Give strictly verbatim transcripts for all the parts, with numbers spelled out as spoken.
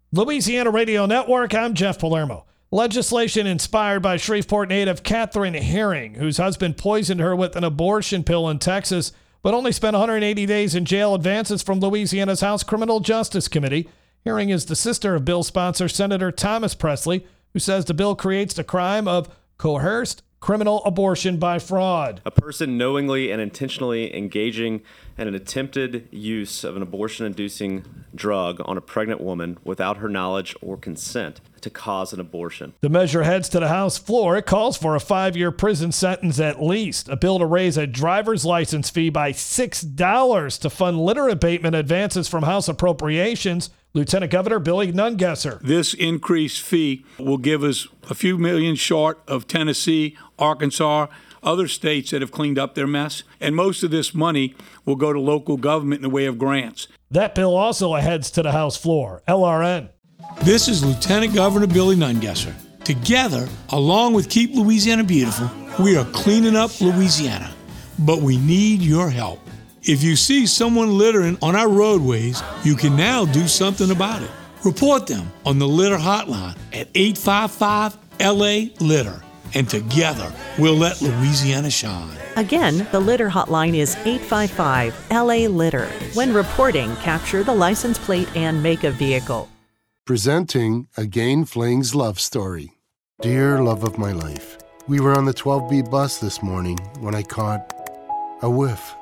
Louisiana Radio Network, I'm Jeff Palermo. Legislation inspired by Shreveport native Catherine Herring, whose husband poisoned her with an abortion pill in Texas, but only spent one hundred eighty days in jail, advances from Louisiana's House Criminal Justice Committee. Herring is the sister of bill sponsor Senator Thomas Presley, who says the bill creates the crime of coerced criminal abortion by fraud. A person knowingly and intentionally engaging in an attempted use of an abortion-inducing drug on a pregnant woman without her knowledge or consent to cause an abortion. The measure heads to the House floor. It calls for a five-year prison sentence at least, a bill to raise a driver's license fee by six dollars to fund litter abatement advances from House appropriations. Lieutenant Governor Billy Nungesser. This increased fee will give us a few million short of Tennessee, Arkansas, other states that have cleaned up their mess, and most of this money will go to local government in the way of grants. That bill also heads to the House floor. L R N. This is Lieutenant Governor Billy Nungesser. Together, along with Keep Louisiana Beautiful, we are cleaning up Louisiana, but we need your help. If you see someone littering on our roadways, you can now do something about it. Report them on the litter hotline at eight five five L A litter, and together we'll let Louisiana shine. Again, the litter hotline is eight five five L A litter. When reporting, capture the license plate and make of vehicle. Presenting a Gain Flings love story. Dear love of my life, we were on the twelve B bus this morning when I caught a whiff.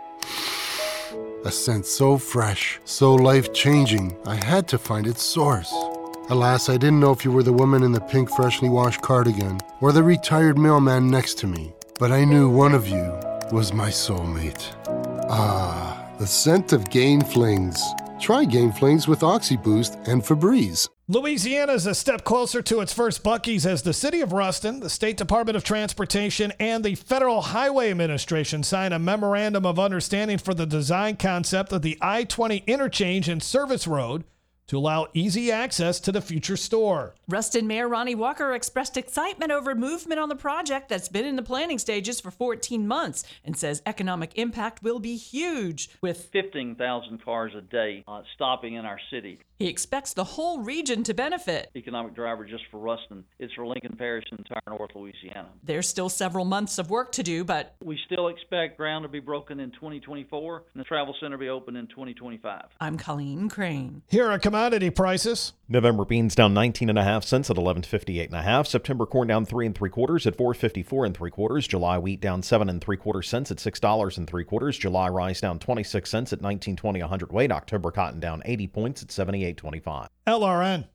A scent so fresh, so life-changing, I had to find its source. Alas, I didn't know if you were the woman in the pink freshly washed cardigan or the retired mailman next to me, but I knew one of you was my soulmate. Ah, the scent of Gain Flings. Try Gain Flings with OxyBoost and Febreze. Louisiana is a step closer to its first Buc-ee's as the City of Ruston, the State Department of Transportation, and the Federal Highway Administration sign a memorandum of understanding for the design concept of the I twenty interchange and service road to allow easy access to the future store. Ruston Mayor Ronnie Walker expressed excitement over movement on the project that's been in the planning stages for fourteen months and says economic impact will be huge, with fifteen thousand cars a day uh, stopping in our city. He expects the whole region to benefit. Economic driver just for Ruston. It's for Lincoln Parish and entire North Louisiana. There's still several months of work to do, but we still expect ground to be broken in twenty twenty-four and the travel center be open in twenty twenty-five. I'm Colleen Crane. Here are commodity prices. November beans down nineteen and a half cents at eleven fifty-eight and a half. September corn down three and three quarters at four fifty-four and three quarters. July wheat down seven and three quarters cents at six dollars and three quarters. July rice down twenty-six cents at nineteen twenty a hundredweight. October cotton down eighty points at seventy-eight twenty-five. L R N.